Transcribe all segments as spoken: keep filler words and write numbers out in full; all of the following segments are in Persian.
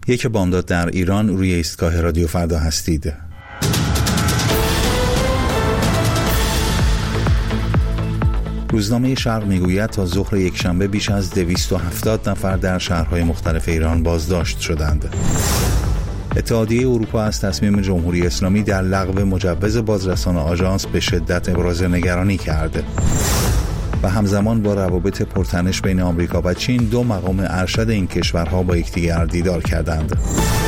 یک بامداد در ایران، روی ایستگاه رادیو فردا هستید. روزنامه شرق میگوید تا ظهر یکشنبه بیش از دویست و هفتاد نفر در شهرهای مختلف ایران بازداشت شدند. اتحادیه اروپا از تصمیم جمهوری اسلامی در لغو مجوز بازرسان آژانس به شدت ابراز نگرانی کرد و همزمان با روابط پرتنش بین آمریکا و چین دو مقام ارشد این کشورها با یکدیگر دیدار کردند.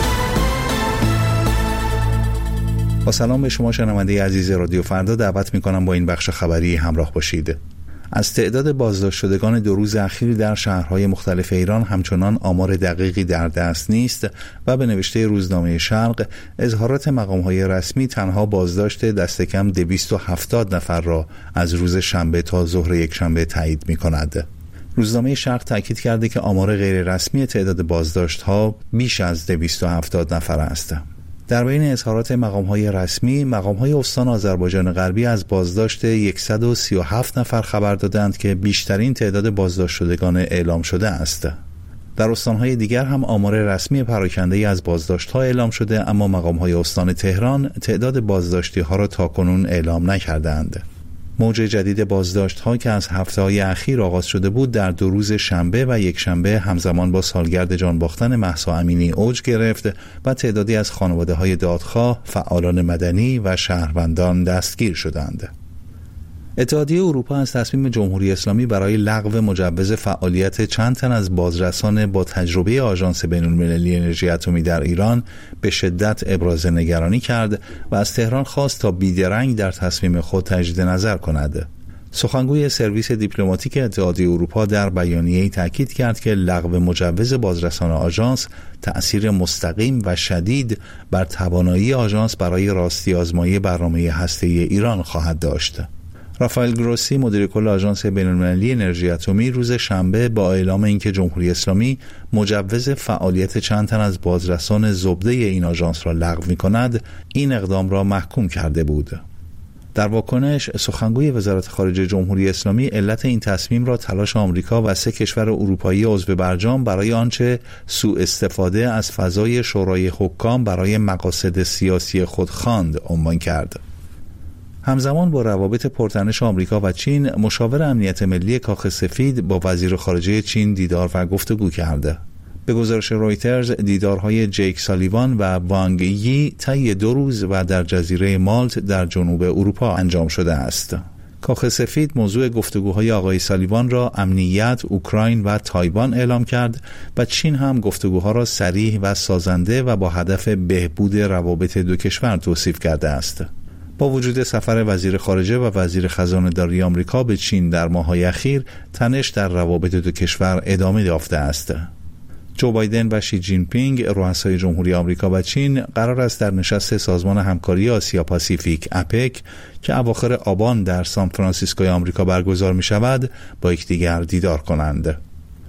با سلام به شما شنونده عزیز رادیو فردا، دعوت می‌کنم با این بخش خبری همراه باشید. از تعداد بازداشت شدگان دو روز اخیر در شهرهای مختلف ایران همچنان آمار دقیقی در دست نیست و به نوشته روزنامه شرق، اظهارات مقام‌های رسمی تنها بازداشت دست کم دویست و هفتاد نفر را از روز شنبه تا ظهر یکشنبه تایید می‌کند. روزنامه شرق تاکید کرده که آمار غیر رسمی تعداد بازداشت‌ها بیش از دویست و هفتاد نفر است. در بین اظهارات مقام‌های رسمی، مقام‌های استان آذربایجان غربی از بازداشت صد و سی و هفت نفر خبر دادند که بیشترین تعداد بازداشت شدگان اعلام شده است. در استان‌های دیگر هم آمار رسمی پراکنده‌ای از بازداشت‌ها اعلام شده، اما مقام‌های استان تهران تعداد بازداشتی‌ها را تاکنون اعلام نکردند. موج جدید بازداشت‌ها که از هفته‌های اخیر آغاز شده بود، در دو روز شنبه و یکشنبه همزمان با سالگرد جان باختن مهسا امینی اوج گرفت و تعدادی از خانواده‌های دادخواه، فعالان مدنی و شهروندان دستگیر شدند. اتحادیه اروپا از تصمیم جمهوری اسلامی برای لغو مجوز فعالیت چند تن از بازرسان با تجربه آژانس بین‌المللی انرژی اتمی در ایران به شدت ابراز نگرانی کرد و از تهران خواست تا بیدرنگ در تصمیم خود تجدید نظر کند. سخنگوی سرویس دیپلماتیک اتحادیه اروپا در بیانیه‌ای تاکید کرد که لغو مجوز بازرسان آژانس تأثیر مستقیم و شدید بر توانایی آژانس برای راستی آزمایی برنامه هسته‌ای ایران خواهد داشت. رافائل گروسی، مدیر کل آژانس بین‌المللی انرژی اتمی، روز شنبه با اعلام اینکه جمهوری اسلامی مجوز فعالیت چند تن از بازرسان زبده این آژانس را لغو می‌کند، این اقدام را محکوم کرده بود. در واکنش، سخنگوی وزارت خارجه جمهوری اسلامی علت این تصمیم را تلاش آمریکا و سه کشور اروپایی عضو برجام برای آنچه سوء استفاده از فضای شورای حکام برای مقاصد سیاسی خود خواند عنوان کرد. همزمان با روابط پرتنش آمریکا و چین، مشاور امنیت ملی کاخ سفید با وزیر خارجه چین دیدار و گفتگو کرده. به گزارش رویترز، دیدارهای جیک سالیوان و وانگ یی طی دو روز و در جزیره مالت در جنوب اروپا انجام شده است. کاخ سفید موضوع گفتگوهای آقای سالیوان را امنیت، اوکراین و تایوان اعلام کرد و چین هم گفتگوها را صریح و سازنده و با هدف بهبود روابط دو کشور توصیف کرده است. با وجود سفر وزیر خارجه و وزیر خزانه داری آمریکا به چین در ماه‌های اخیر، تنش در روابط دو کشور ادامه یافته است. جو بایدن و شی جین پینگ، رؤسای جمهوری آمریکا و چین، قرار است در نشست سازمان همکاری آسیا پاسیفیک اپک که اواخر آبان در سان فرانسیسکوی آمریکا برگزار می شود، با یکدیگر دیدار کنند.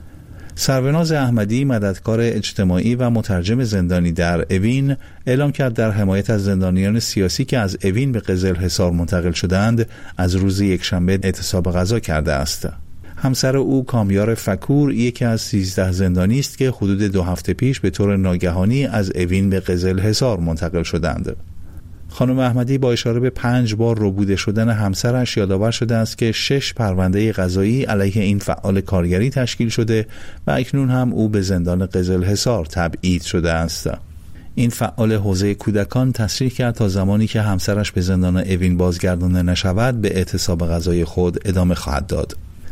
سروناز احمدی، مددکار اجتماعی و مترجم زندانی در اوین، اعلام کرد در حمایت از زندانیان سیاسی که از اوین به قزلحصار منتقل شدند، از روز یکشنبه اعتصاب غذا کرده است. همسر او، کامیار فکور، یکی از سیزده زندانی است که حدود دو هفته پیش به طور ناگهانی از اوین به قزلحصار منتقل شدند. خانم احمدی با اشاره به پنج بار ربوده شدن همسرش یادآور شده است که شش پرونده قضایی علیه این فعال کارگری تشکیل شده و اکنون هم او به زندان قزلحصار تبعید شده است. این فعال حوزه کودکان تصریح کرد تا زمانی که همسرش به زندان اوین بازگردانده نشود، به اعتصاب غذای خود ادامه خواهد داد.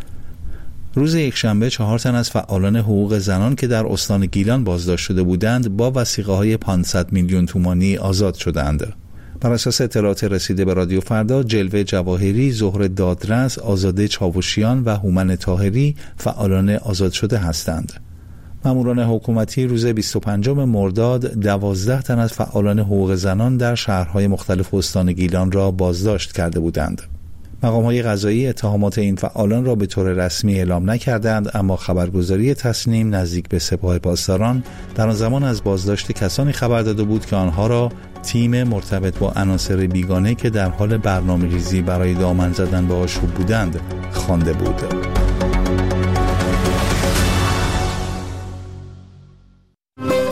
روز یکشنبه چهار تن از فعالان حقوق زنان که در استان گیلان بازداشت شده بودند، با وثیقه‌های پانصد میلیون تومانی آزاد شدند. بر اساس اطلاعات رسیده به رادیو فردا، جلوه جواهری، زهره دادرس، آزاده چاوشیان و هومن طاهری فعالان آزاد شده هستند. ماموران حکومتی روز بیست و پنجم مرداد دوازده تن از فعالان حقوق زنان در شهرهای مختلف استان گیلان را بازداشت کرده بودند. مقام‌های قضایی اتهامات این فعالان را به طور رسمی اعلام نکردند، اما خبرگزاری تسنیم نزدیک به سپاه پاسداران در آن زمان از بازداشت کسانی خبر داده بود که آنها را تیم مرتبط با عناصر بیگانه که در حال برنامه‌ریزی برای دامن زدن به آشوب بودند خوانده بود.